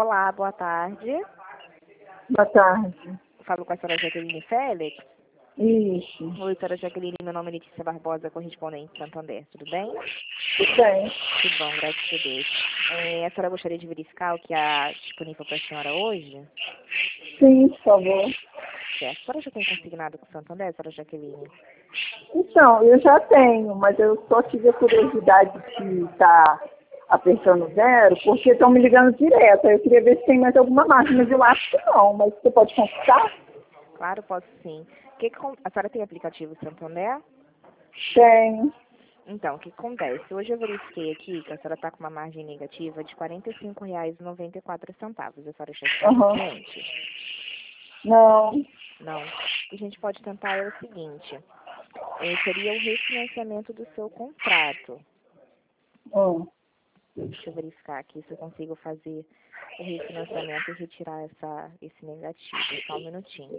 Olá, boa tarde. Boa tarde. Falo com a senhora Jaqueline Félix. Isso. Oi, senhora Jaqueline, meu nome é Letícia Barbosa, correspondente de Santander. Tudo bem? Tudo bem. Tudo bom, graças a Deus. A senhora gostaria de verificar o que há disponível para a senhora hoje? Sim, por favor. Certo. A senhora já tem consignado com o Santander, senhora Jaqueline? Então, eu já tenho, mas eu só tive a curiosidade de estar apertando zero, porque estão me ligando direto. Aí eu queria ver se tem mais alguma marca, mas eu acho que não. Mas você pode consultar? Claro, posso sim. A senhora tem aplicativo Santander? Tenho. Então, o que acontece? Hoje eu verifiquei aqui que a senhora está com uma margem negativa de R$ 45,94. A senhora está Aham. ciente? Não. Não. O que a gente pode tentar é o seguinte. Seria o refinanciamento do seu contrato. Hum. Deixa eu verificar aqui se eu consigo fazer o refinanciamento e retirar esse negativo. Só um minutinho.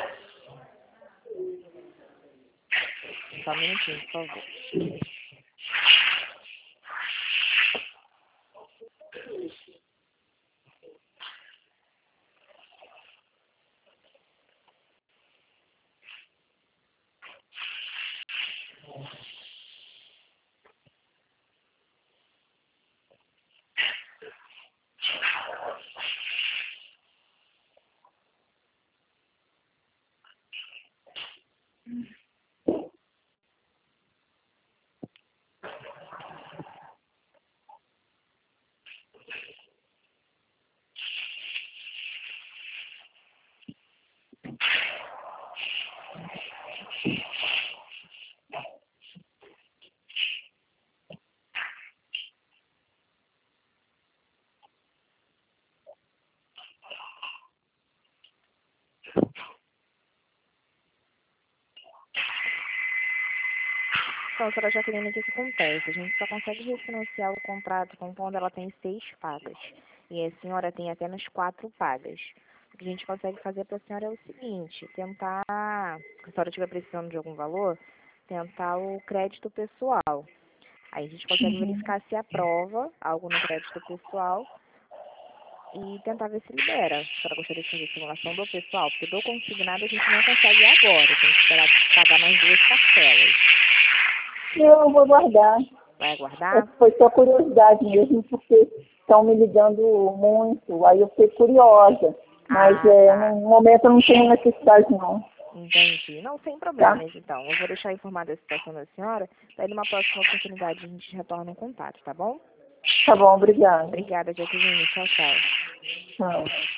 Só um minutinho, por favor. Então, senhora Jaqueline, o que acontece? A gente só consegue refinanciar o contrato quando ela tem 6 pagas. E a senhora tem apenas 4 pagas. O que a gente consegue fazer para a senhora é o seguinte, tentar, se a senhora estiver precisando de algum valor, tentar o crédito pessoal. Aí a gente consegue verificar se aprova algo no crédito pessoal e tentar ver se libera. A senhora gostaria de fazer a simulação do pessoal? Porque do consignado a gente não consegue agora, tem que esperar pagar mais 2 parcelas. Eu vou guardar. Vai aguardar? Foi só curiosidade mesmo, porque estão me ligando muito. Aí eu fiquei curiosa. Mas Tá. no momento eu não tenho necessidade, não. Entendi. Não, sem Tá? problemas, então. Eu vou deixar informada a situação da senhora, daí numa próxima oportunidade a gente retorna em contato, tá bom? Tá bom, obrigada. Obrigada, Jaqueline. Tchau, tchau. Tchau.